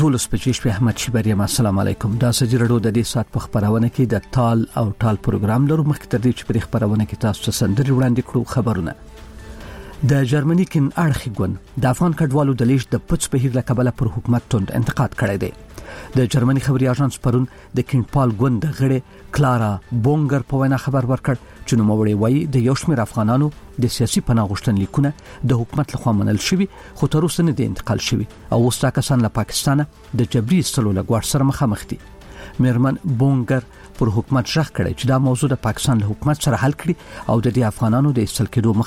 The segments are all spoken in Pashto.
ټول سپیشل احمد شیبریم السلام علیکم. دا سجرړو د دې سات په خبرونه کې د ټال او ټال پروګرام لرو. مخکې تر دې چې په خبرونه کې تاسو ته سندري وړاندې کړو. خبرونه د جرمني کین اړخي ګوند د افغان کډوالو د لیش د پڅ په هیله قبل پر حکومت توند انتقاد کړی دی. د جرمني خبري اژانس پرون د کین پال ګوند غړي کلارا بونګر په وینا خبر ورکړ چې نو موري وایي د یو شمېر افغانانو د سیاسي پناه غوښتنلیکونه د حکومت لخوا منل شوی خو تر اوسه نه دي انتقال شوی او اوس کسان له پاکستان د جبري استلو لګوړ سره مخامخ دي. میرمن بونګر پر حکومت شخ کړي چې دا موضوع د پاکستان له حکومت سره حل کړي او د دې افغانانو د استل کېدو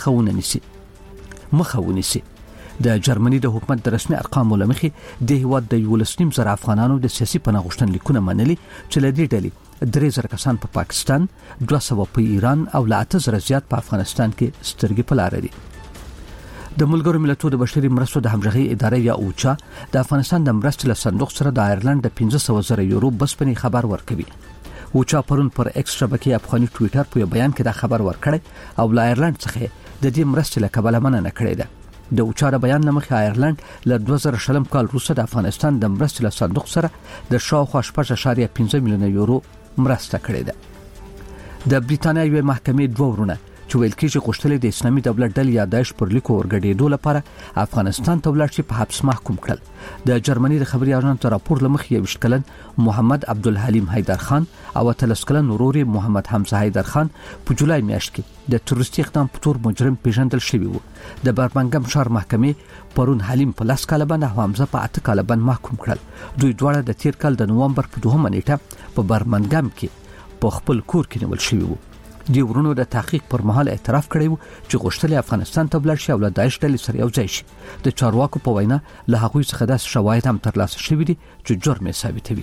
مخه ونیسي. د جرمني د حکومت د رسمي ارقامو لمخې د هیواد د 1.5 افغانانو د سیاسي پناه غوښتنلیکونه منلي چې لدی ډلې 3000 کسان په پاکستان، 200 په ایران او له 8000 زیات په افغانستان کې سترګې په لار دي. د ملګرو ملتونو د بشري مرستو د همغږي ادارې یا اوچا د افغانستان د مرستې له صندوق سره د آیرلند د 1500 یورو بسپنی خبر ورکوي. اوچا پرون پر ایکس شبکې افغاني ټوئیټر په بیان کې دا خبر ورکړی او له آیرلند څخه د دې مرستې له کبله مننه کړې ده. د اوچا د بیان لمخې آیرلند له 2000 کال وروسته د افغانستان د مرستې له صندوق سره د شاوخوا 8.5 میلیونه یورو مرسته کړې ده. د بریټانیا یو محکمې دوه ورونه چې ویل کېږي غوښتل د اسلامي دولت ډلې یا داعش پر لیکو ورګډېدو لپاره افغانستان ته ولاړ شي په حبس محکوم کړل. د جرمني د خبري اژانس راپور لمخې 20 کلن محمد عبدالحلیم حیدر خان او 13 کلن ورور محمد حمزه حیدر خان په جولای میاشت کې د تروریستي اقدام په تور مجرم پیژندل شوی وو. د برمنګم شهر محکمې پرون حلیم په 10 کال باندې او حمزه په 8 کال باندې محکوم کړل. دوی دواړه د تیر کال د نومبر په 2 نیټه په برمنګم کې په خپل کور کې نیول شوی وو. دی ورونو د تحقیق پر مهال اعتراف کړی وو چې غوښتل افغانستان ته بلل شي او له داعش ډلې سره یو ځای شي. د چارواکو په وینا له هغوی څخه د شواهد هم ترلاسه شوي دي چې جرم یې ثابتوي.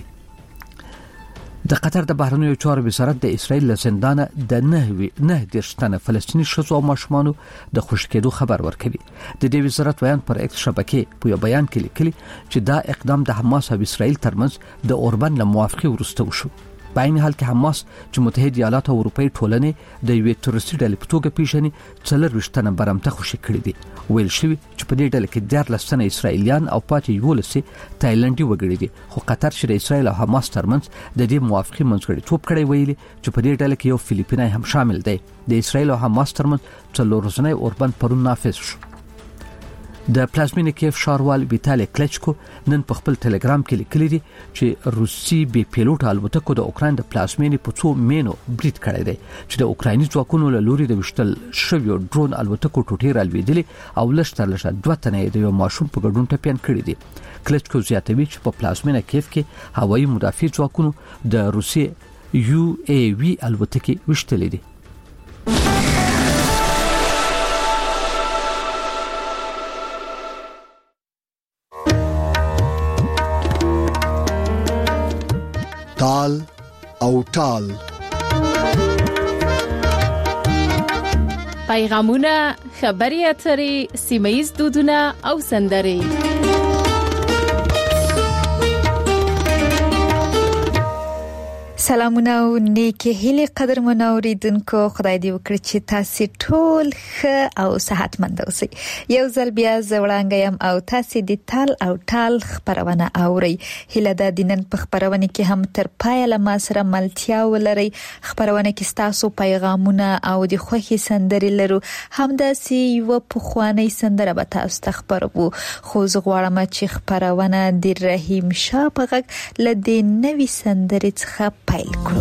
د قطر د بهرنیو چارو وزارت د اسرائیل له زندانه د 9 تنه فلسطینی ښځو او ماشومانو د خوشی کېدو خبر ورکوي. د دې وزارت ویان پر ایکس شبکې په بیان کې لیکلي چې دا اقدام د حماس او اسرائیل ترمنځ د اوربن له موافقه وروسته وشو. په عین حال کې حماس چې متحده ایالات او اروپאי ټولنې د یوې تروریستي ډلې په توګه پیژني 40 تنه برمته خوشی کړي دي. ویل شوی چې په دې ډله کې 14 تنه اسرائیلیان او پاتې 11 تایلندي وګړي دي. خو قطر چې د اسرائیل او حماس ترمنځ د دې موافقه منځګړیتوب کړی ویلي چې په دې ډله کې یو فلیپینای هم شامل دی. د اسرائیل او حماس ترمنځ 4 ورځنی اوربند پرون نافذ شو. د پلازمینې کیف شاروال ویتالی کلچکو نن په خپل ټلګرام کې لیکلي دي چې روسي بي پیلوټ الوتکو د اوکراین د پلازمینې په څو مینو بریټ کړی دی چې د اوکرایني ځواکونو له لوري د وشتل شویو ډرون الوتکو ټوټې رالوېدلي او لږ 2 تنه د یو ماشوم په ګډون ټپيان کړی دي. کلچکو زیاتوي چې په پلازمینې کیف کې هوایي مدافع ځواکونو د روسي UAV الوتکې وشتلې دي. ټال او ټال پیغامونه، خبري اترې، سیمه‌ییز دودونه او سندرې. سلامونه او نیکی هیله قدرمن اوریدونکو، خدای دې وکړي چې تاسو ټول ښه او صحتمند اوسئ. یو ځل بیا زوړانګم او تاسو د ټال او ټال خبرونه اورئ. هیله د دینن په خبرونه کې هم تر پای له ما سره ملتیا ولرئ. خبرونه کې تاسو پیغامونه او د خوښي سندرې لرو. همداسي یو په خواني سندره به تاسو ته خبرو. خو زه غواړم چې خبرونه د رحیم شاه په غږ لدې نوې سندرې څخه پیل کړو.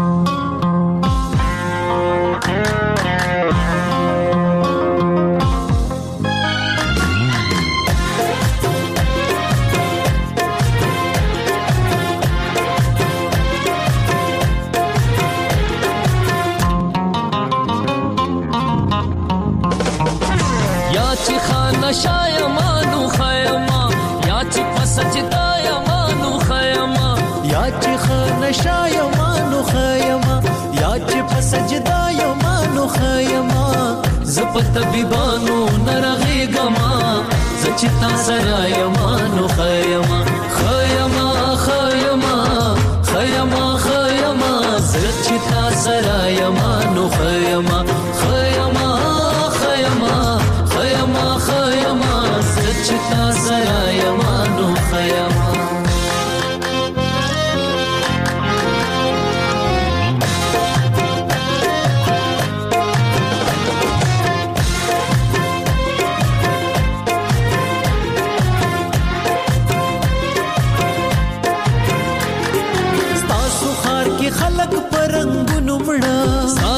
یا چې خانه شایمانو خیما یا چې پسجدا یمانو خیما یا چې خانه شایمانو خیما یا چې پسجدا یمانو خیما زپ طبيبانو نرغي گما زچتا سرا یمانو خیما خیما خیما خیما خیما زچتا سرا یمانو خیما خیما خیما خیما خیما زچتا سرا یمانو خیما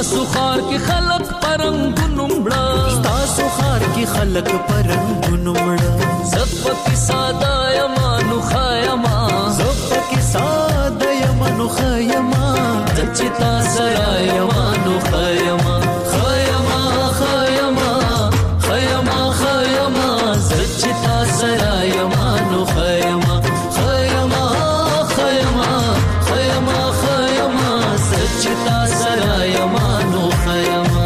ستاسو خار کې خلق پرنګونو مړه ستاسو خار کې خلق پرنګونو مړه زپ کې ساده یمانو خایما زپ کې ساده یمانو خایما چتا سره یمانو خایما خایما خایما خایما خایما چتا سره یمانو خایما خایما خایما خایما خایما چتا سره یمانو خایما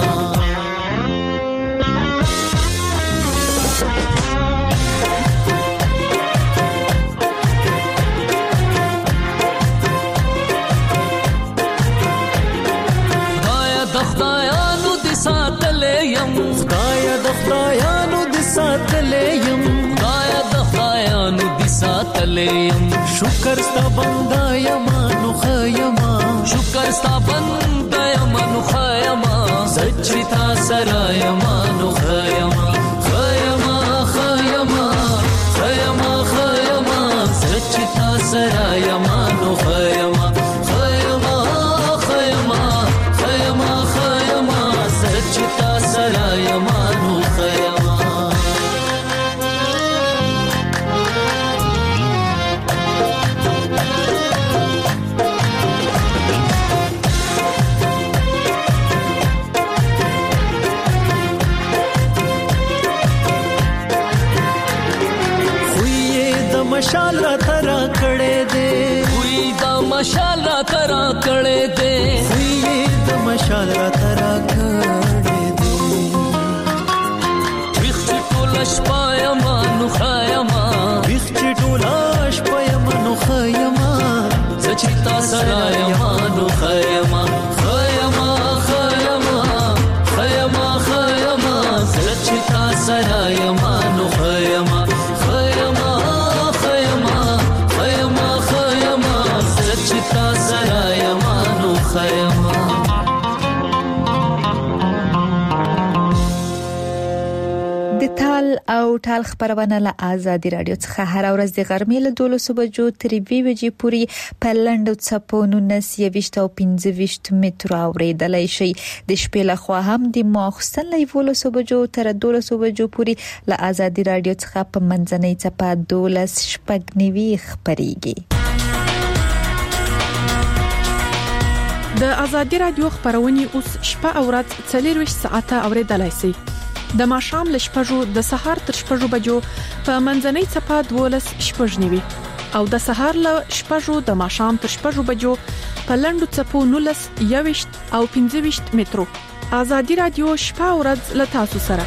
شکر ستا بندا یمانو خیما شکر ستا بندا یمانو خیما سچتا سرا یمانو خیما خیما خیما خیما خیما سچتا سرا یمانو خیما خیما خیما خیما خیما سچتا سرا یمانو خیما مشال را ترا کړه دے وی دا مشال را ترا کړه دے وی دا مشال را ترا کړه دے وخت ټولاش پایما نو خایما وخت ټولاش پایما نو خایما سچتا سره یما نو خایما خایما خایما خایما خایما سچتا سره یما نو خایما خایما چتا سرا یمانو خیما د تال او ټال خبرونه له آزادي رادیو څخه هر ورځ د غرمې له 12 بجو تر 2 بجې پورې په لنډو څپو 19 او 15 متر اوریدلای شي د شپې له خوا هم د ماخستن له 12 بجو تر 12 بجو پورې له آزادي رادیو څخه په منځنۍ څپه 12 شپږنوي خبريږي. د آزادي رادیو خبرونه اوس شپه او ورځ 24 ساعته اوریدلای شي. د ماښام ل شپږو د سهار تر شپږو بجو په منځنۍ څپه 12 شپږنوي او د سهار ل شپږو د ماښام تر شپږو بجو په لنډو څپو 19 21 او 15 مترو. آزادي رادیو شپه او ورځ ل تاسو سره.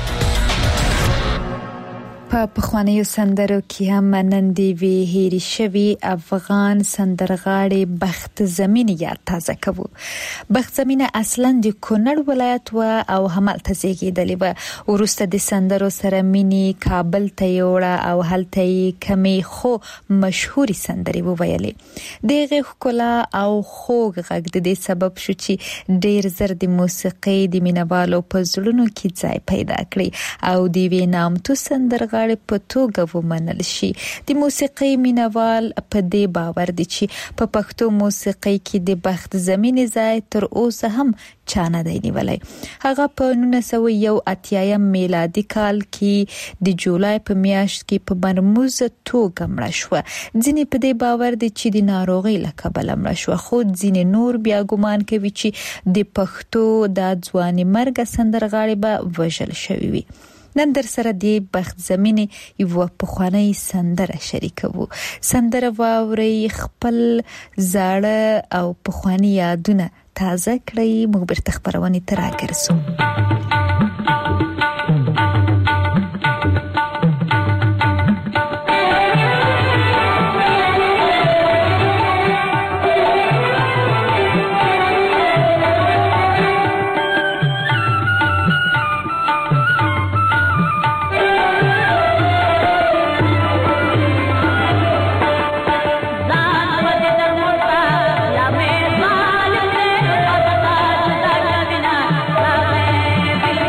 په پخوانیو سندرو کې هم نندي وی هېری شوی افغان سندرغاړي بخت زمینه یاد تازه کوو. بخت زمینه اصلا د کونړ ولایت او همالته زیږیدلې و. ورسته د سندرو سره مینی کابل ته یوړه او هلته کمی خو مشهوري سندري وویلې. دغه خلا او خوږ غږ د دې سبب شو چې ډیر زر د موسیقي د مینوالو په زړونو کې ځای پیدا کړي او د وینامتو سندرغاړي په توګه ومنل شي. د موسیقي مینوال په دې باور دي چې په پښتو موسیقي کې د بخت زمینه ځای تر اوسه هم چانه دی نیولای. هغه په 1981 میلادي کال کې د جولای په میاشت کې په مرموز توګه مړ شو. ځینې په دې باور دي چې د ناروغي له کبله مړ شو، خو ځینې نور بیا ګومان کوي چې د پښتو د ځواني مرګ سندرغاړي به وژل شوی وي. نن در سره دی بخت زمینه یو پخوانی سندره شریکو. سندره واوري خپل زاړه او پخوانی یادونه تازه کړئ. موږ برته خبرونه تر راګرځو. Bye.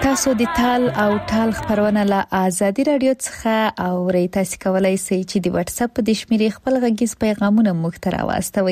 تاسو د تال او ټال خبرونه له آزادي رادیو څخه او تاسو کولای شئ چې د واتس اپ د شمیرې خپل غږیز پیغامونه موږ ته راوستوي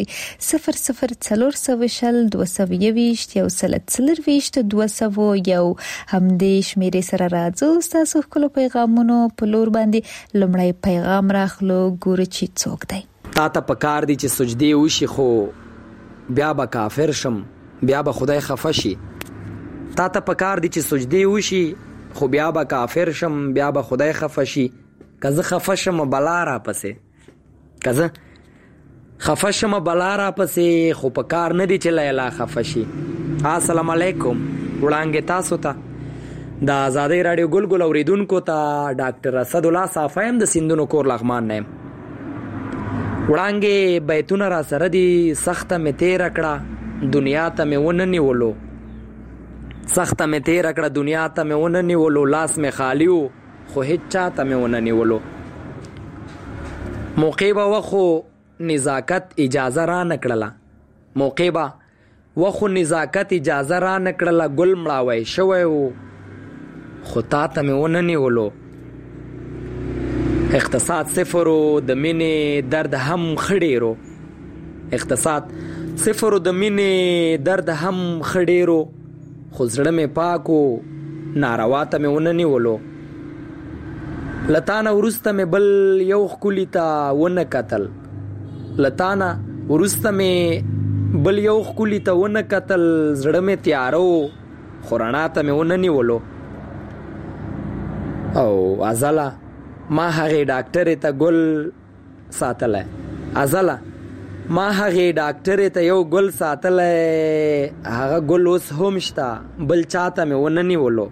004222 همدې شمیرې سره راځو تاسو خپل پیغامونه په لور باندې لمړی پیغام راخلو ګورو چې څوک دی تا ته پکار دي چې سجدي وشي خو بیا به کافر شم بیا به خدای خفه شي تا ته پکار دي چې سجدي وشي خو بیا به کافر شم بیا به خدای خفه شي کزه خفه شم بلا را پسې کزه خفه شم بلا را پسې خو پکار نه دي چې لیلا خفه شي السلام علیکم وړاندې تاسو ته د آزادۍ رادیو ګلګل اوریدونکو ته ډاکټر اسد الله صافیم د سیندونو کور لغمان نه وړاندې بیتونه را سره دي سخته مې تیر کړه دنیا ته مې ونه نیولو سخته مې تیر کړه دنیا ته مې ونه نیولو لاس مې خالی و خو هیڅ چاته مې ونه نیولو موقع به وخو نزاکت اجازه را نکړله موقع به وخو نزاکت اجازه را نکړله ګل مړاوی شوی و خو تا ته مې ونه نیولو اقتصاد صفر د مینې درد هم خډیرو اقتصاد صفر د مینې درد هم خډیرو خو زړه مې پاکو ناروا ته مې ونه نیولو لتانه ورسته مې بل یو ښکلي ته ونه کتل لتانه ورسته مې بل یو ښکلي ته ونه کتل زړه مې تیارو خو رڼا ته مې ونه نیولو او ازله ما هغې ډاکټرې ته ګل ساتلی ازله ما هغې ډاکټرې ته یو ګل ساتلی هغه ګل اوس هم شته بل چاته مې ونه نیولو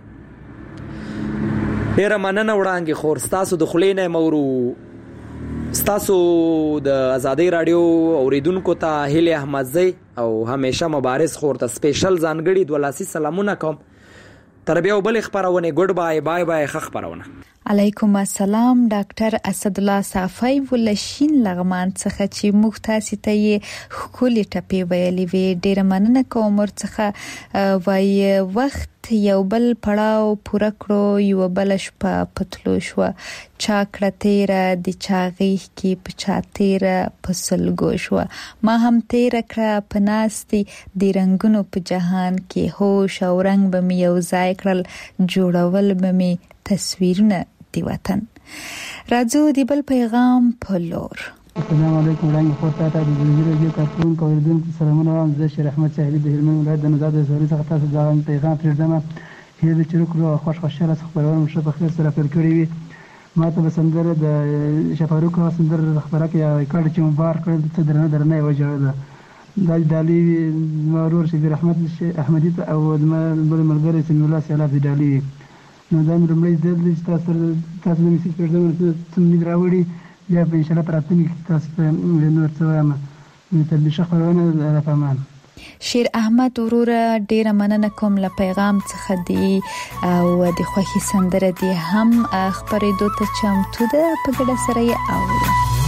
ډېره مننه وړاندې خور ستاسو د خولې نه مورو ستاسو د آزادۍ رادیو اوریدونکو ته هیلې احمدزی او همیشه مبارز خور ته سپیشل ځانګړي دولاسي سلامونه کوم تر بیا بل خبرونه ګډ بای بای بای خبرونه علیکم السلام ډاکټر اسد الله صافی ولشین لغمان څخه چې موږ تاسو ته خولي ټپی ویلې وی ډیر مننه کوم ورڅخه وای وخت یو بل پړاو پوره کړو یو بل شپه پتلو شو چاکړه تیر د چاغې کې پچاتیر پسلګو شو ما هم تیر کړه پناستي د رنگونو په جهان کې هوش او رنگ به مې یو ځای کړل جوړول به مې تصویرونه دی وطن راځو دی بل پیغام په لور السلام علیکم ورحمت الله تعالی وبرکاته کارتون کوردون سلامونه وایم زه شیر احمد صاحب د هلمند ولایت د نزاد زوري څخه تاسو دا پیغام پرېږدم هیله چې وکړو خوشاله خبرونه مشه په خیر سره پیل کړی وي ما ته سندره د شفاروق سندره خبره کې کړه چې مبارک کړل ته درنه وجه ده د دالي مرور شي رحمت احمدي او د ملګری سم الله سیاله د دالي نو دا مرمړی د تاسو د میسج پرځم ته مې راوړي یا په ان شاء الله پراتنی تاسو په نور څه وایم ته به خبرونه فهمان شیر احمد ورور ډیر مننه کوم له پیغام څخه دی او د خوښي سندره دی هم خبرې دوته چمتو ده په ګډه سره یې اورو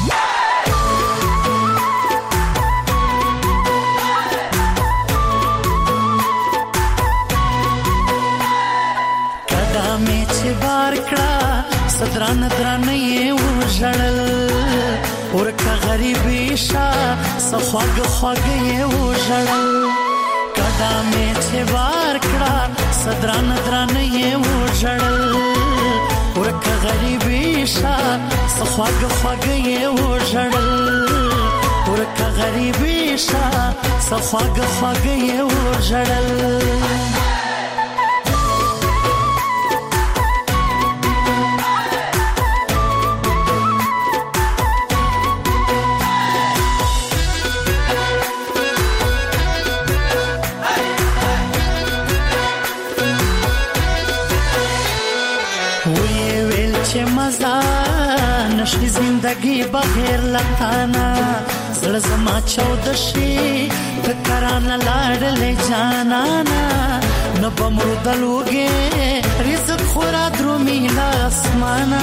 صدران درانه وژړل ورکه غریبی شا سخواګ خواګ وژړل کدا مې چې بار کړه صدران درانه وژړل ورکه غریبی شا سخواګ خواګ وژړل ورکه غریبی شا سخواګ خواګ وژړل نشي زندگی بغیر لتانا زړه زما چودشي فکرانه لاړلې جانانا نو بمردلوګي رزق خورا درومي لاسمانا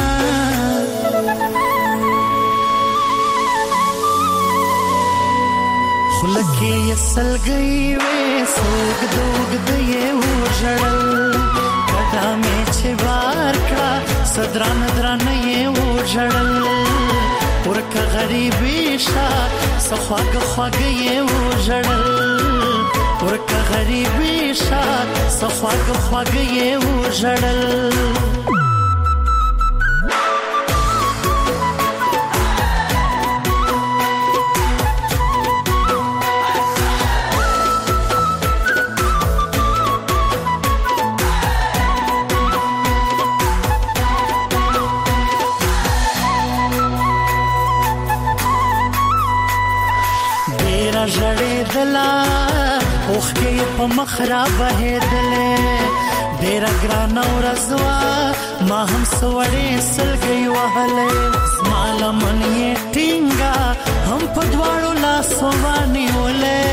خلکه یسل گئی وې سوګ دوګ دې وژړل کدا صدران درانه و جړل ورکه غریبی شا سخواګ خواګ و جړل ورکه غریبی شا سخواګ خواګ و جړل جړې دلا اوخ کې په مخرا بهدلې ډېر ګران ورځوا ما هم سوړې سلګي وهلې مال منې ټینګا هم په دواړو لاسو باندې ولې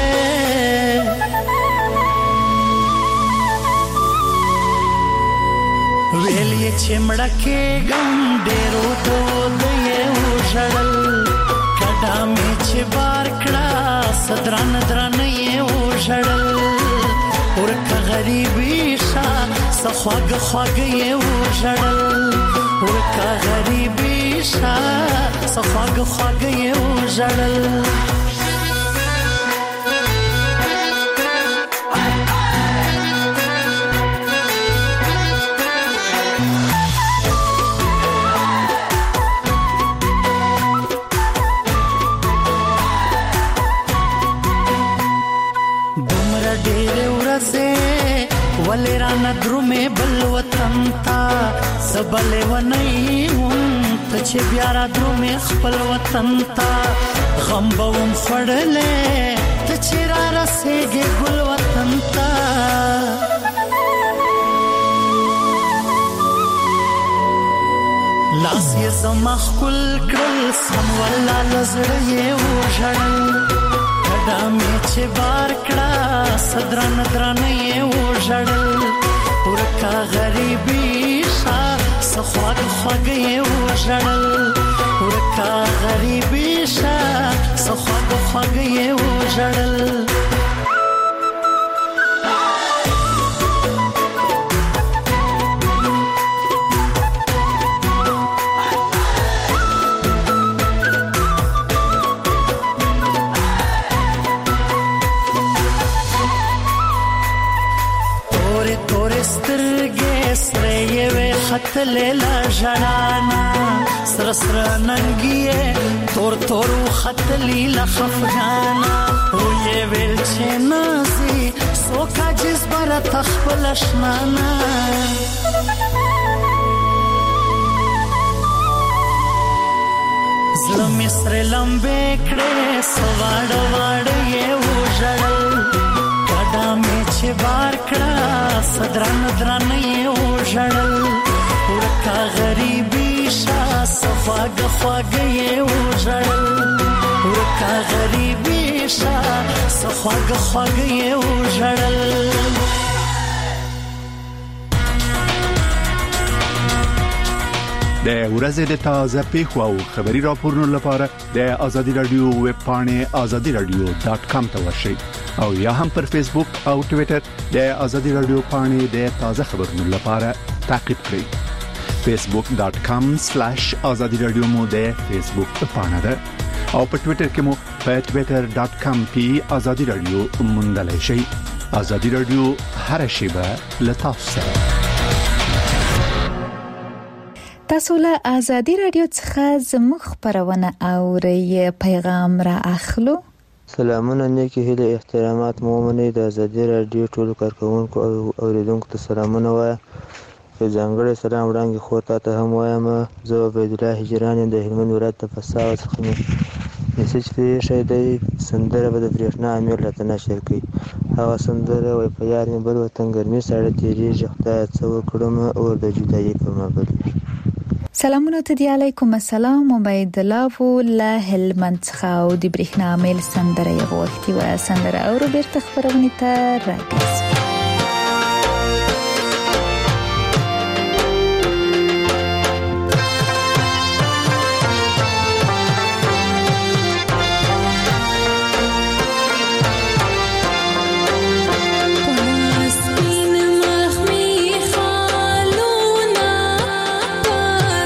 ویلې چې مړکه ګم ډېرو دولې وژړل کډا مې چې بار کړه صدران درانه و جړل ورکه غریبی شا سخواګ خواګ و جړل ورکه غریبی شا سخواګ خواګ و جړل ولرانا درومه بل وطن تا سبل ونی ته چې بیا را درومه خپل وطن تا غم بوم خړلې ته چې را رسېږي ګل وطن تا لاس یې زما خپل کړل سم ولا لزړې وژړل کډا مې چې بار کړه صدران درانه و جړل ورکه غریبی شا سخواګ خواګ و جړل ورکه غریبی شا سخواګ خواګ و جړل خطل لا جنانا سر سر ننګي تور تور خطلی لا خفغانا وې ویل چې نازي سوکا جذبر تخبل شنانا زلم سر لمبه کړه سواړ واړ یې وژړل کډا مې چې بار کړه صدران درانه یې وژړل ورکه غریبی شا سخواګ خواګ یې وژړل ورکه غریبی شا سخواګ خواګ یې وژړل د ورځې د تازه پیښو او خبري راپورونو لپاره د ازادي رادیو ویب پاڼه azadiradio.com ته ورشئ او یا هم پر فیسبوک او ټوئیټر د ازادي رادیو پاڼه د تازه خبرونو لپاره تعقیب کړئ facebook.com/azadiradio مو د فیسبوک پاڼه ده او په ټوئیټر کې مو په twitter.com/azadiradio موندلای شئ. ازادي رادیو هر شیبه لتاسو سره. تاسو له ازادي رادیو څخه زموږ خبرونه اورئ پیغام را اخلو. سلامونه نیکی هیله احترامات مومنه د ازادي رادیو ټولو کارکونکو او اوریدونکو ته سلامونه وایم. په ځانګړي سلام وړاندې خو ته هم وایم. زه عبید الله هجران د هلمند ولایت د فساو څخه میسج پیښه دی. سندره به د برېښنا امیر راته نشر کړي. هغه سندره وای په یار مې بل وطن ګرمي ساړه تیریږي خدای څه وکړم او د جدایي په مابل. سلامونه ته دی علیکم السلام. عبید الله له هلمند څخه او د برېښنا امیر سندره یې غوښتي و. سندره او بیرته خبرونه ته راګرځي. Pas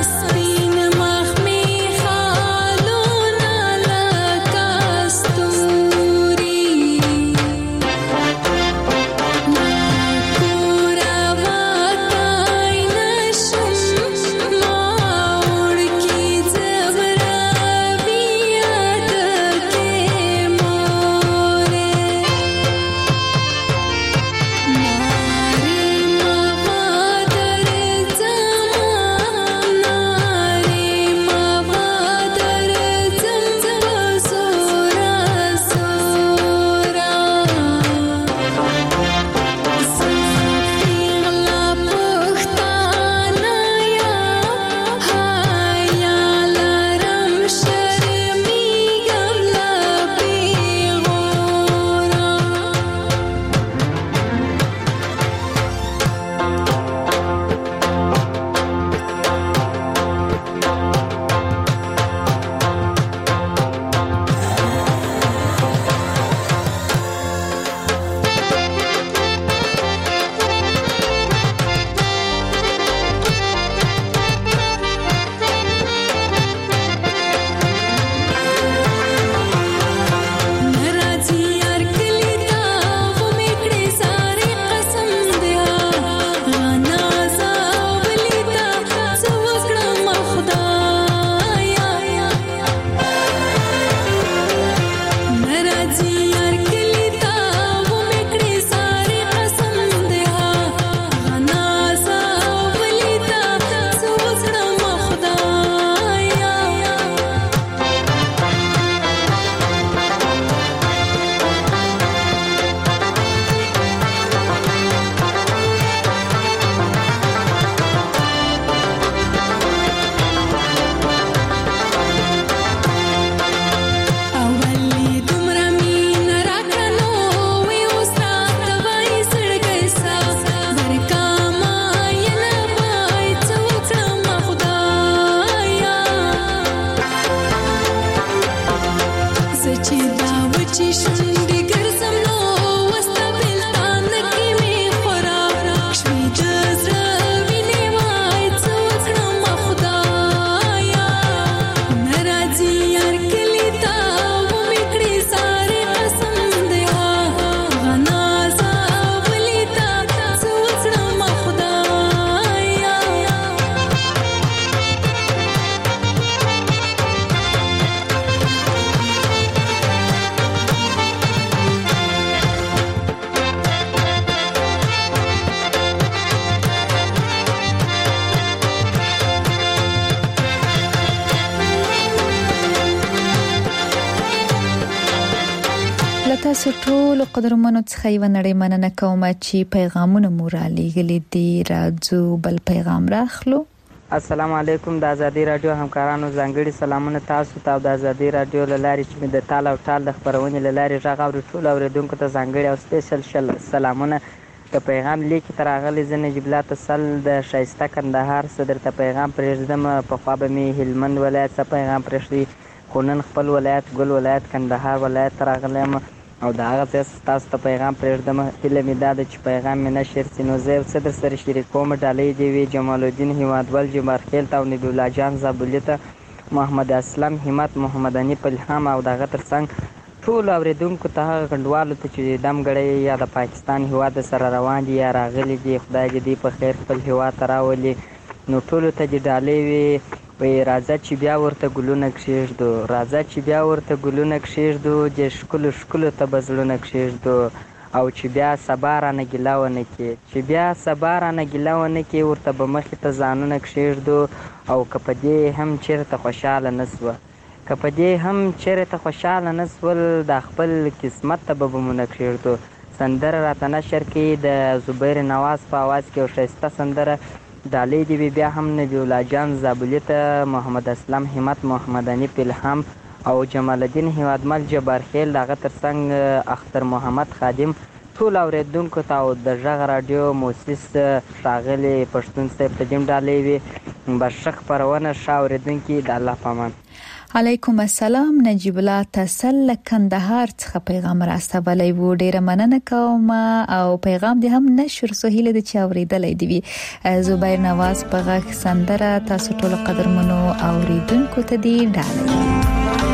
تاسو ټول قدرمنو څخه یو نړۍ مننه کوم چې پیغامونه مورالي غلي دي راځو بل پیغام راخلو. السلام علیکم د ازادي رادیو همکارانو ځانګړي سلامونه تاسو ته د ازادي رادیو لاري چې د تال او ټال د خبرونې لاري راغاو ټول اوریدونکو ته ځانګړي او سپیشل سلامونه. د پیغام لیک تر اغلی زنه جبلات سل د شایسته کندهار صدر ته پیغام پرېږدم په خوا به می هلمند ولایت ته پیغام پرېږدي خونن خپل ولایت ګل ولایت کندهار ولایت تر اغلم او دا هغه تاسو ته پیغام پرېږدم هله می دا چې پیغام مې نشر سينو زه صدر سره شریکوم ډالۍ دی وی جمال الدین هیوادول جمار خیل تا او نبی الله جان زابلیته محمد اسلام همت محمد اني پلهام او دا غتر څنګه ټول اوریدونکو ته غندوالو ته چې دم غړې یا د پاکستان هیواد سره روان دي یا راغلي دي خدای دې په خیر خپل هیواد راولي نو ټول ته دې ډالۍ وي وی راځه چې بیا ورته ګلونه کښېږدو راځه چې بیا ورته ګلونه کښېږدو د ښکلو ښکلو ته به زړونه کښېږدو او چې بیا سبا رانه ګیله ونه کړي چې بیا سبا رانه ګیله ونه کړي ورته به مخې ته ځانونه کښېږدو او که په دې هم چېرته خوشحاله نه سوه که په دې هم چېرته خوشحاله نه سول دا خپل قسمت ته به بمونه کښېږدو. سندره راته نشر کړي د زبیر نواز په اواز کې یو ښایسته سندره ډالۍ دی بیا هم نبی الله جان زابلی ته محمد اسلام همت محمد اني پلهام او جمال الدین هیوادمل جبار خیل دغه ترڅنګ اختر محمد خادم ټول اوریدونکو ته او د ژغ رادیو موسس ښاغلي پښتون صاحب ته دیم ډالۍ وي برشخ پرونه ښه اوریدونکي د الله په امان. علیکم السلام نجیب الله تسل کندهار څخه پیغام راستولی وو ډیره مننه کوم او پیغام دې هم نشر سهیله د چا اوریدلې دی زبیر نواز په غږ سندره تاسو ټول قدرمنو اوریدونکو ته دی ډالۍ.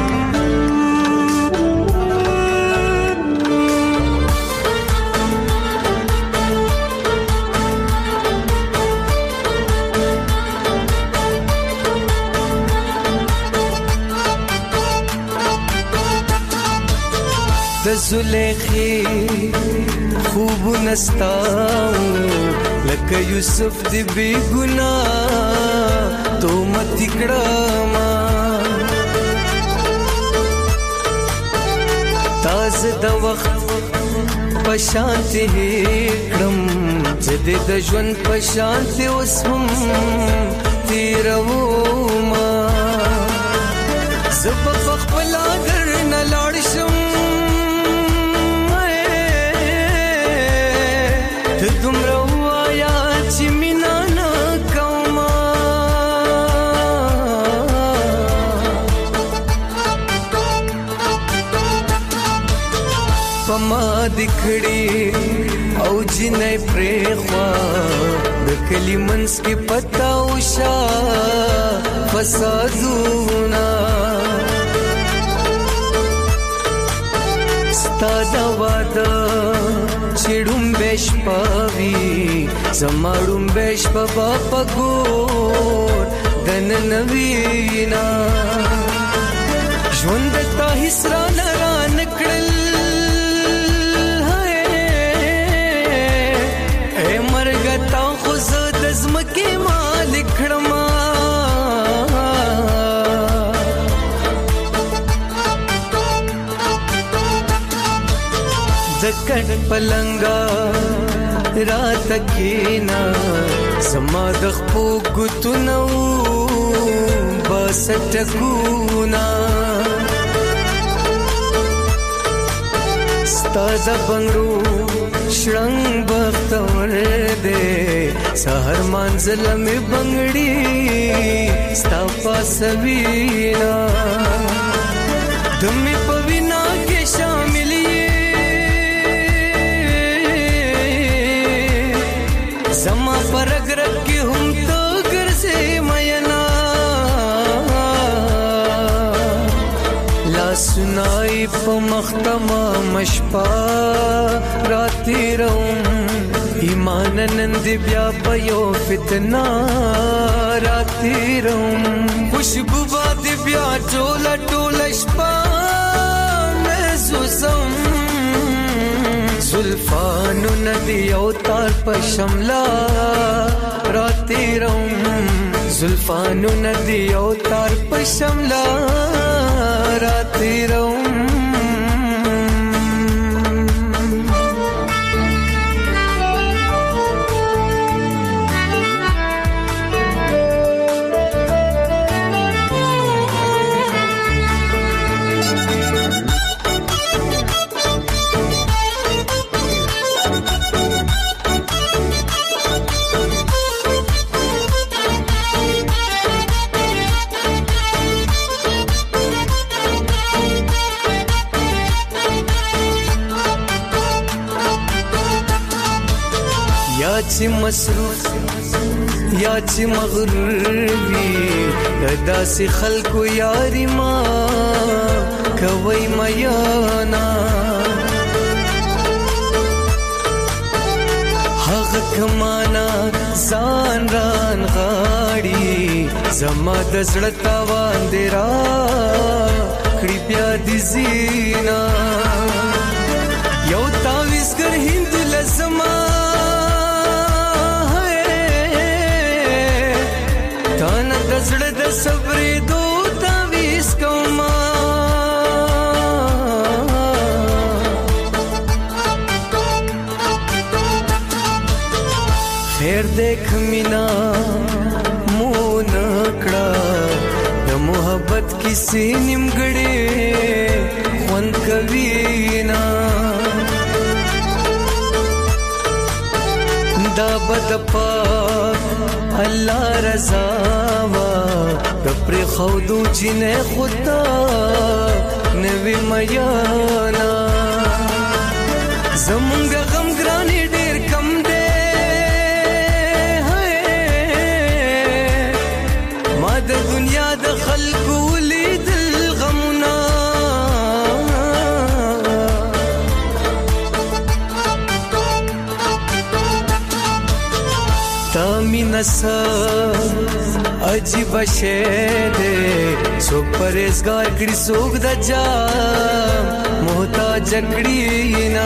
د زلیخی خوب نستاو لکه یوسف دی بی گناہ تو مت کړما تاز د وخت پشانت کړم چې د ژوند پشانت وسم تیرو ما زب خپل اگر نه لاړ شم دکړي او جنې پرخوا د کلی منس کې پتا وشا فسادونا ستاده واده چړم بش پاوی زماړم بش په پګور دن نوینا ژوند ته حسرا لران کړل زمکه مالک کړما دکړ پلنګا رات کینا سما د خپو ګتنو بس ټکونا ستاز بنگرو شرنګ بختور دے سحر منزل میں بنگڑی ستا پاسوینا دمی پوینا کے شامل زمای په مختما مشپا راتیروم ایمان نند بیا په یو فتنا راتیروم خوشبو باد بیا ټوله ټوله شپه محسوسم زلفانو ندی او تار په شملا راتیروم زلفانو ندی او تار په شملا راتیروم یا چې مصروف یا چې مغرور وي داسې خلکو یاري ما کوي میانا هغه کمانا ځان ران غاړي زما د زړه تاوان دی را کړي بیا دي زینا یو تاویزګر هند لزما زړه د صبرې دو تعویز کوما خیر دیکھ مینا مون کړه د محبت کیسې نیمګړې خوند کوي نا دا بد پاک الله رضا وا د پر خودو جنې خدا نوې میانا زمونږ غم ګرانی ډېر کم دی ما د دنیا د خلکو لیدل غمونه تامینسا عجیب شه دے سوک پریزگار کڑی سوک دا جا محتاج کڑی نا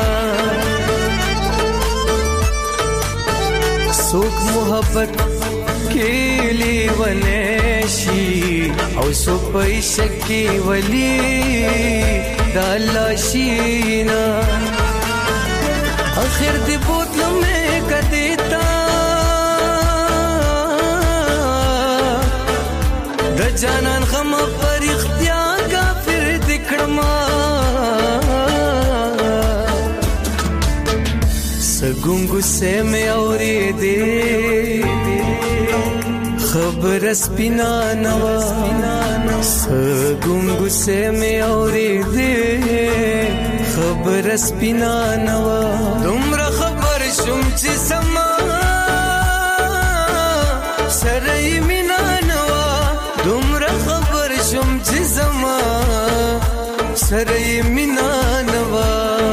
سوک محبت کیلی ونیشی او سوک پیشکی ولی دالا شینا آخر دی بوتلو میں کدیتا جانان غم پر اختیار کافر دکړما سګونګو سه مې اورې دې خبر سپینا نوا سګونګو سه مې اورې دې خبر سپینا نوا دومره خبر شوم چې سما سره مینا دومره خبر شم چې زما سره مینا نوا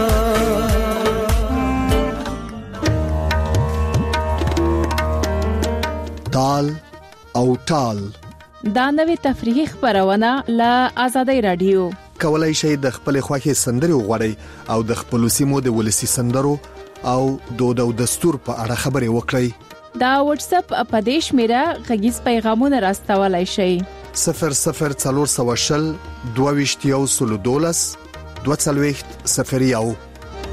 تال او ټال دا نوې تفریحي خبرونه له آزادۍ رادیو کولای شئ د خپل خوښي سندري وغوړئ او د خپل سیمو د ولسی سندرو او دود او دستور په اړه خبري وکړئ دا واتس اپ اپدیش میرا غږیز پیغامونه راستولای شئ 0040 22 012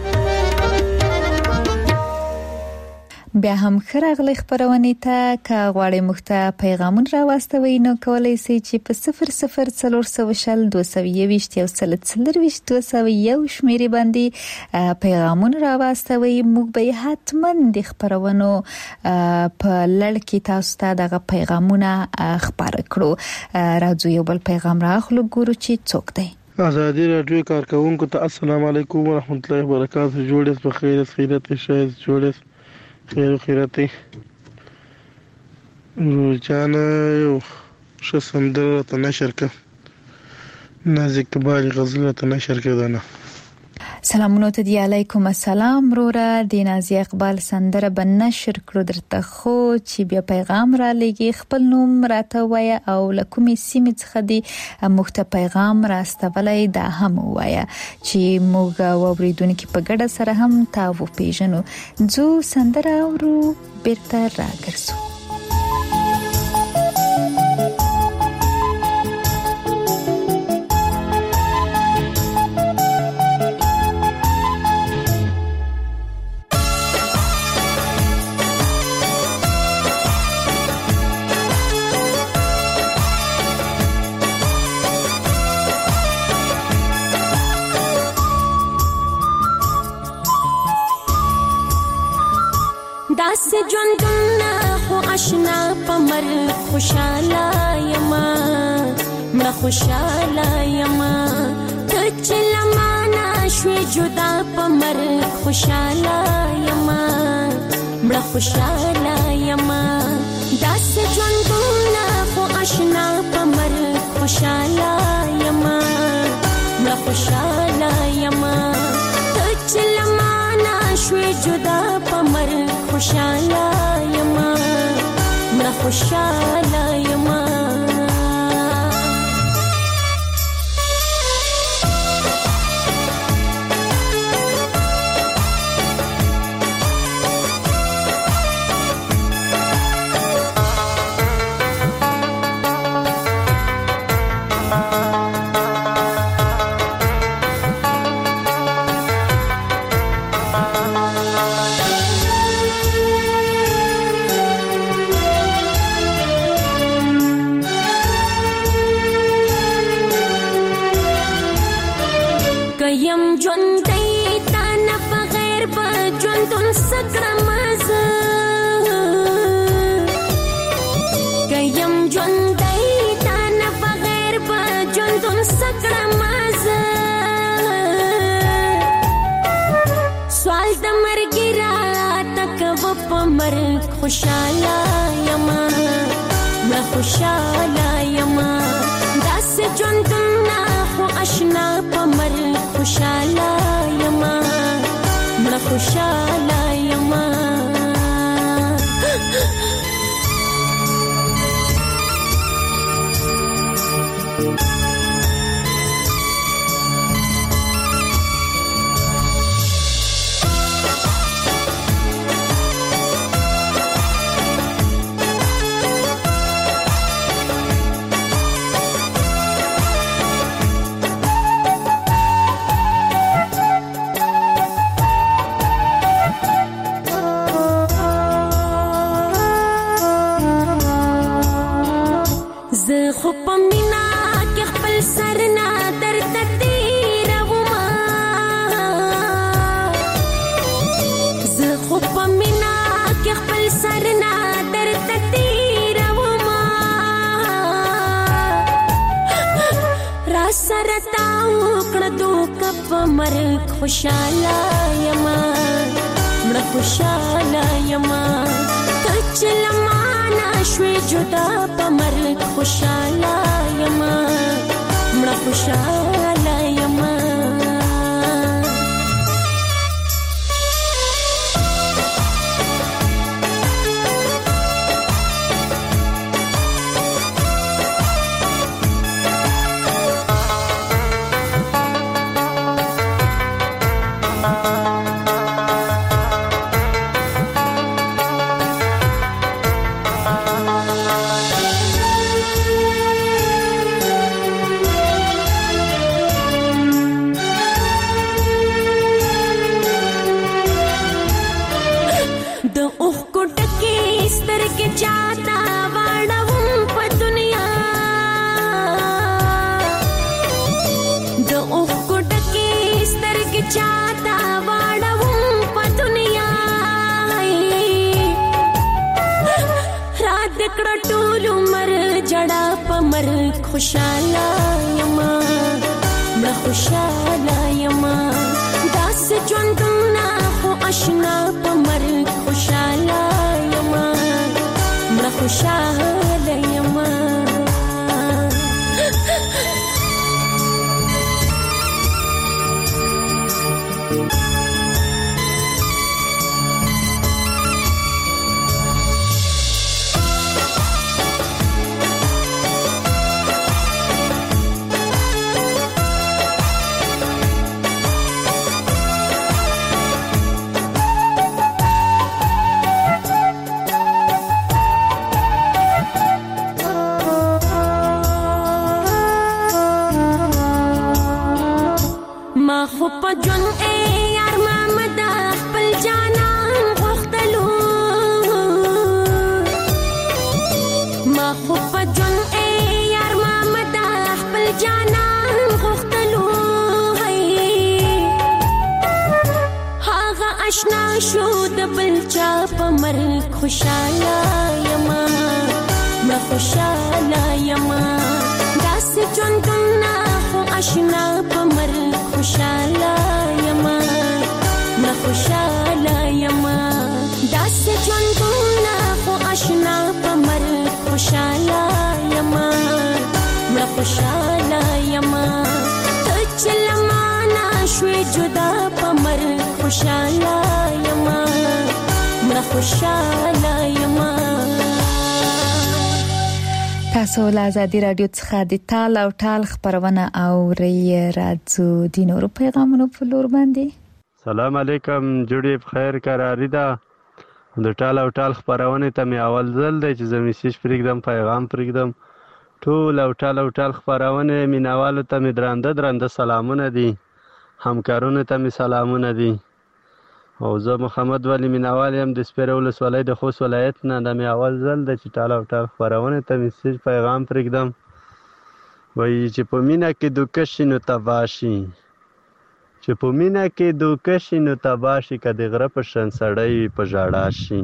بیا هم خراغلی خبرونه ته کا غواړی مخته پیغامون را واستوي نو کولای شئ چې په 0040 222 شمیرې باندې پیغامون را واستوي موږ به حتما د خبرونو په لړ کې تاسو ته دغه پیغامونه خبر کړو راځو یو بل پیغام راخلو ګورو چې څوک دی آزادی رادیو کارکونکو ته السلام علیکم ورحمت الله وبرکاته جوړس په خیر خیرت شایز جوړس خیر خیرته روزانه یو څه سندره ته نشر ک نازک تبالي غزلة نشر کردنه. سلامونه ته دی علیکم السلام رورا د نازی اقبال سندره بنشر کړو درته خو چې بیا پیغام را لګي خپل نوم راته وای او لکومي سیمه څخه دی مخته پیغام راستولای دا هم وای چې موږ ووریدونکو په ګډه سره هم تاسو پیژنو جو سندره ورو بیرته راګرځو. داس ژوندونه خو آشنا پمر خوشاله یما مړه خوشاله یما کچل معنا شوي جدا پمر خوشاله یما مړه خوشاله یما داس ژوندونه خو آشنا پمر خوشاله یما مړه خوشاله یما کچل معنا شوي جدا پمر خوشاله یما مړه خوشاله یما خوشاله یما مړه خوشاله یما داس ژوندونه خو آشنا پمر خوشاله یما مړه خوشاله یما خوشاله یما مړه خوشاله یما کچل معنا شوي جدا پمر خوشاله یما مړه خوشاله یما خوشاله یما مړه خوشاله یما داس ژوندونه خو آشنا پمر خوشاله یما مړه خوشاله یما خو په جون یار محمد خپل جانان غختلو ما خو په جون یار محمد خپل جانان غختلو هاغه آشنا شو د بل چا په مرګ خوشاله یما ما خوشاله یما داسې ژوندونه خو آشنا په مرګ خوشاله یما ما خوشاله یما داسې ژوندونه خو آشنا په مرګ خوشاله یما ما خوشاله یما ته چې لمانه شوې جدا په مرګ خوشاله یما ما خوشاله یما. تاسو له آزادي رادیو څخه د تال او ټال خبرونه اورئ. راځو د نورو پیغامونو په لور باندې. سلام علیکم، جوړې بخیر قراری ده. د ټال او ټال خبرونه ته مې اول ځل دی چې زه میسج پرېږدم، پیغام پرېږدم. ټول او ټال او ټال خبرونه مینوالو ته مې درنده سلامونه دي، همکارونو ته مې سلامونه دي. او زه محمد ولی مینوال یم د سپیره ولسوالۍ د خوست ولایت نه. د مې اول ځل دی چې ټال او ټال خپرونې ته میسج پیغام پرېږدم. وایي چې په مینه کې دوکه شي نو تباه شي، چې په مینه کې دوکه شي نو تباه شي، که د غره په شان سړی وي په ژړا شي.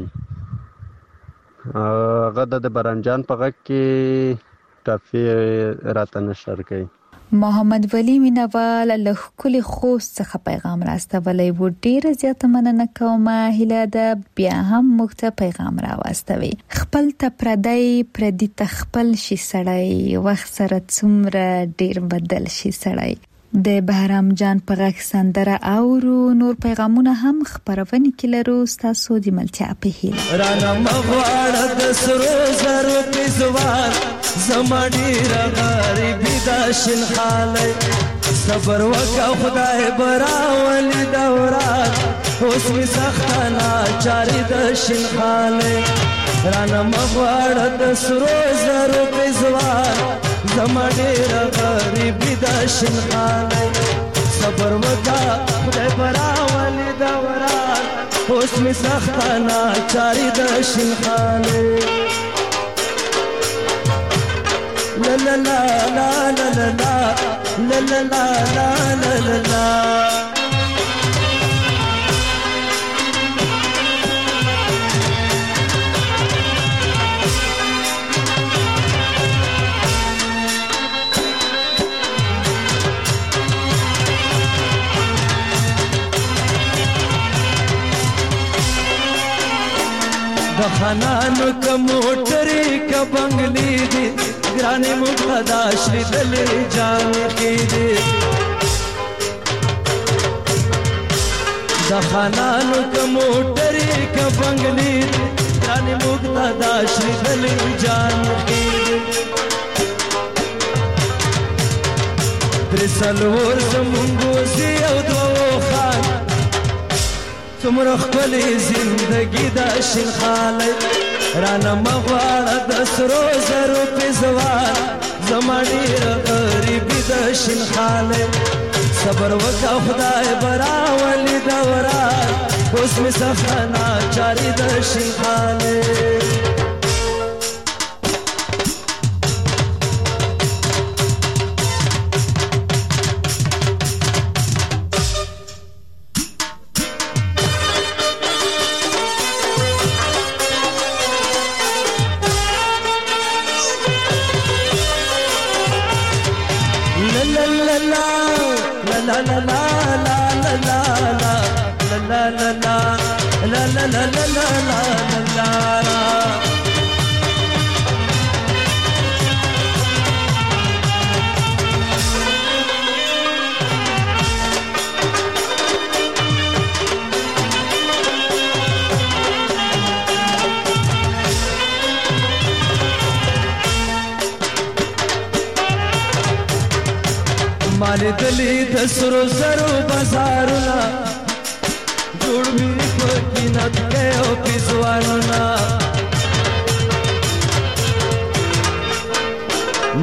هغه د برنجان په غږ کې ټاپې راته نشر کوي. محمد ولی مینوال له کلی خوست څخه پیغام راستولی و. ډیره زیاته مننه کوم. هیله ده بیا هم موږ ته پیغام راواستوي. خپل ته پردی تخپل شي سړی، وخت سره څومره ډیر بدل شي سړی. د بهرام جان په غږ سندره اورو. نور پیغامونه هم خبرونه کې لرو. تاسو د ملتیا په هیله رانا مغواړه د سرو زرو په زوار زما ډیر غریبی دا شین حاله صبر وکا خدای براولي دورات اوس می سختانا چاري د شین حاله رانا مغواړه د سرو زرو په زوار زما ډیر غریبی دا شین حاله صبر وکا خدای براولي دورات اوس می سختانا چاري د شین حاله لا لا لا لا لا لا لا لا لا لا لا لا لا د خانانو کا موټرې کا بنگلې دي ګرانې مقتدا شری دلې جان کې دي د خانانو کا موټرې کا بنگلې دي ګرانې مقتدا شری دلې جان کې دي ترسلور زمونږ زی او دوه خان تمره خپل زندگی دا شین خاله رانا مغواړه د سرو زرو په زوار زما ډیر غریبی د شین خاله صبر وکړه خدای براولي دوران اوس می سختانا چاري د شین خاله مال دلی د سرو زرو بازارونه جوړ می پکینت کې او پېزوانونه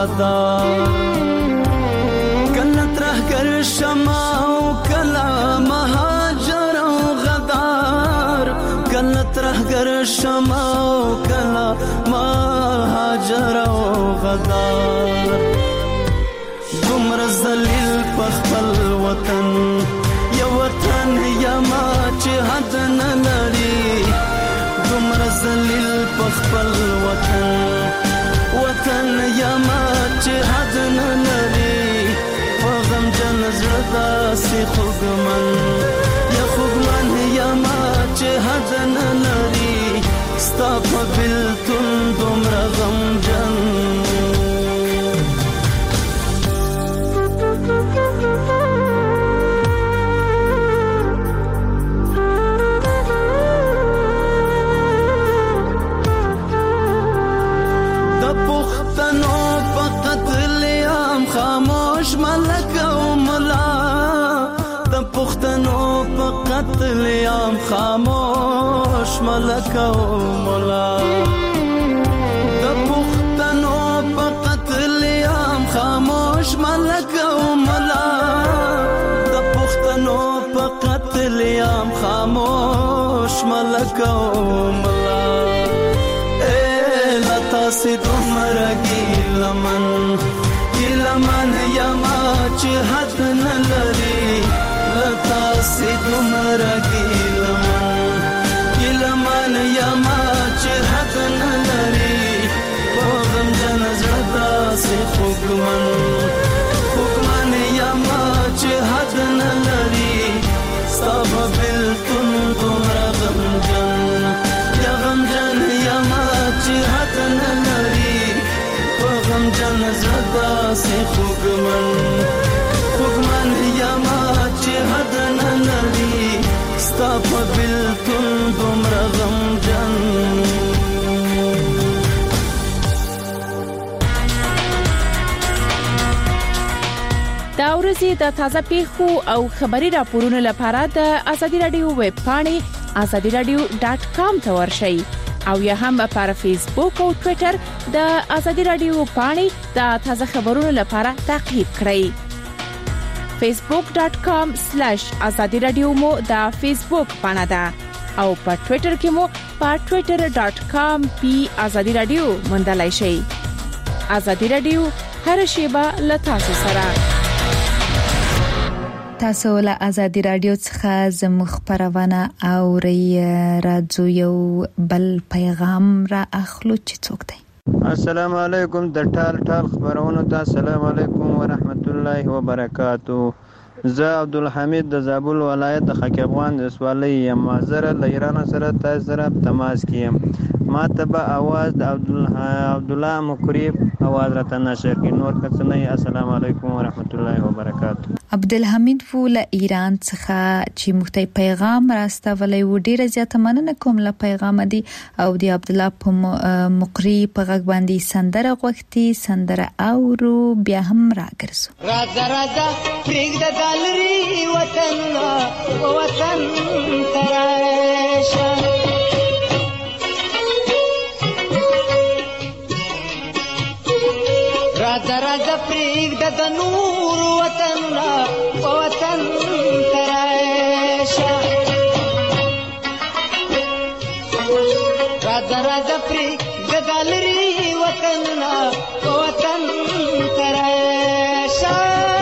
غدار کله ترهګر شمه او کله مهاجر او غدار کله ترهګر شمه او کله مهاجر او غدار دومره ذلیل په خپل وطن یو وطن یما چې حد نه لري دومره ذلیل په خپل وطن یما چې حد نه لري په غمجن زړه داسې خوږمن یما چې حد نه لري ستا په بېلتون دومره غمجن خاموش ملک او ملا د پښتنو په قتل عام خاموش ملک او ملا د پښتنو په قتل عام خاموش ملک او ملا د پښتنو په قتل عام خاموش ملک او ملا لتا سي دومره ګیلمن لمن یما چې حد نه لري لتا سي دومره ګیلمن یما چې حد نه لري په غمجن زړه داسې خوږمن یما چې حد نه لري ستا په بېلتون دومره غمجن یما چې حد نه لري غمجن زړه داسې خوږمن یما چې حد نه لري ستا په بېلتون دومره غمجن دا ورځې د تازه پیښو او خبري راپورونو لپاره د ازادي رادیو ویب پاڼې azadiradio.com ته ورشئ او یا هم پر فیسبوک او ټوئیټر د ازادي رادیو پاڼې د تازه خبرونو لپاره تعقیب کړئ. facebook.com/azadiradio مو د فیسبوک پاڼه ده او په ټوئیټر کې مو په twitter.com/azadiradio موندلای شئ. ازادي رادیو هر شیبه له تاسو سره. تاسو له ازادي رادیو څخه زموږ خبرونه اورئ. راځو یو بل پیغام را اخلو چې څوک دی. السلام علیکم د ټال خبرونو ته السلام علیکم ورحمت الله وبرکاتو. زه عبدالحمید د زابل ولایت د خاک افغان د سوالۍ یم. زه له ایران سره تاسو سره تماس کیم. ما ته به आवाज د عبدالله مقریب आवाज راته نشر کی. نور کڅنې السلام علیکم ورحمت الله وبرکاتو. عبدالحمید ول ایران څخه چې مختي پیغام راستولې و ډیره زیاته مننه کوم له پیغام دی او دی عبدالله مقری په غږ باندې سندره غوښتي سندره اورو بیا هم راګرځو. راځه پرېګ د ګالري وطن تراشه راځه پرېګ د نور وطن تراشه راځه پرېګ د ګالري وطن تراشه.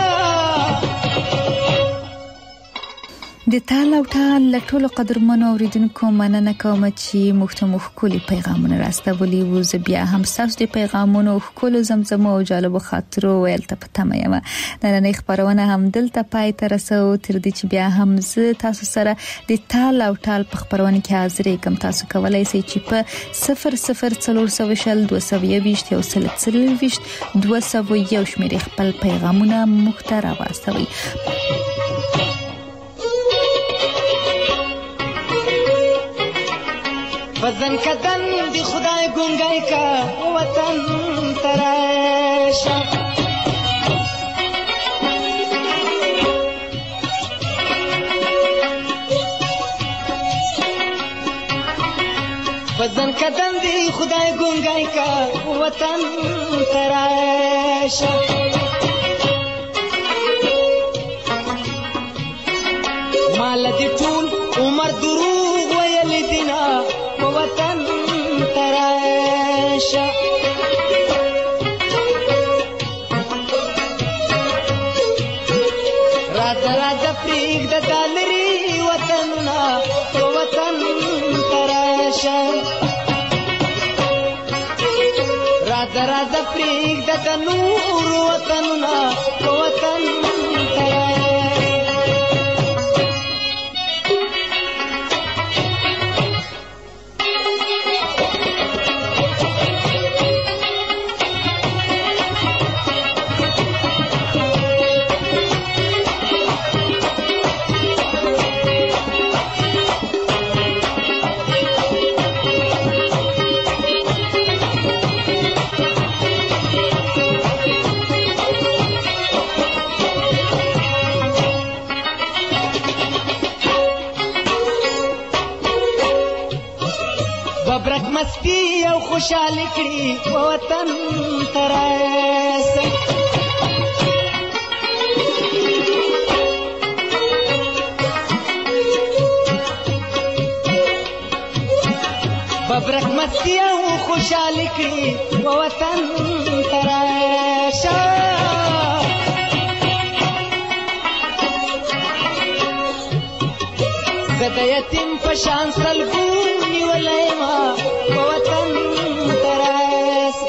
د تال او ټال ټول قدرمنو اوریدونکو مننه کوم چې مختمخ کلی پیغامونه راستولي وو. زه بیا هم تاسو د پیغامونو خپل زمزمه او جالب خاطرو ویل ته پته مې نن خبرونه هم دلته پای ته رسو. تر دې چې بیا هم زه تاسو سره د تال او ټال په خبرونه کې حاضر یم. تاسو کولای شئ چې په 004022 شمېر خپل پیغامونه محترم واستوي. وطن کدن دی خدای ګونګای کا وطن تراشه وطن قدم قدم دی خدای ګونګای کا وطن تراشه مال دی ټول عمر دروغ ویل دینا وطن تراشه راځه راځه پریږده دا لري وطنونه وطن تراشه راځه راځه پریږده د نور وطنونه وطن تراشه ببرک مستی او خوشحالی کړي وطن تراشه ببرک مستی او خوشحالی کړي وطن تراشه زه د یتیم په شان سلګونی ولایم وطن تراشه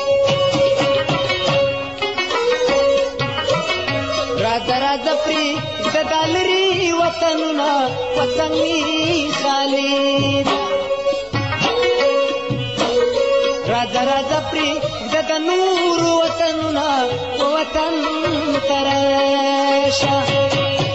راځه راځه پریږده دا لري وطنونه وطن می خالد راځه راځه پریږده د نور وطنونه وطن تراشه